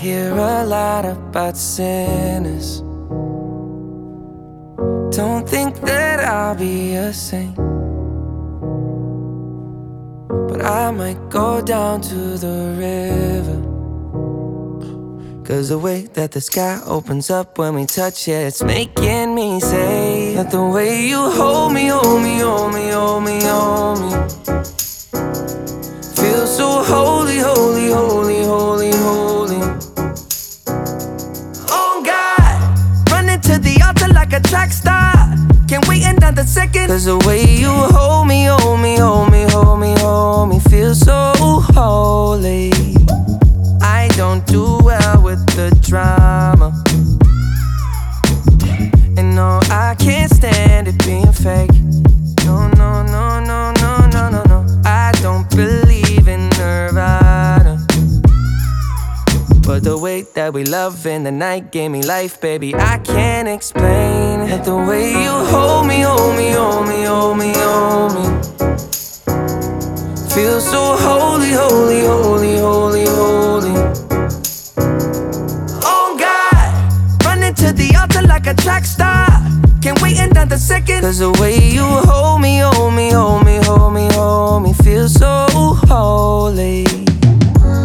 hear a lot about sinners. Don't think that I'll be a saint, but I might go down to the river. 'Cause the way that the sky opens up when we touch it, it's making me say that the way you hold me, hold me, hold me, hold me, hold me, feels so holy, holy, holy, holy, holy. Oh God, running to the altar like a track star. Can't wait another second. 'Cause the way you hold me, hold me, hold me, hold me, hold me, feels so holy. I don't do well with the drama, and no, I can't stand it being fake. No, no, no, no, no, no, no, no. I don't believe in Nirvana, but the way that we love in the night gave me life, baby. I can't explain it. The way you hold me, hold me, hold me, hold me, hold me, feels so holy, holy, holy, holy, holy. Oh God, running to the altar like a track star. Can't wait another second. 'Cause the way you hold me, hold me, hold me, hold me, hold me, feels so holy.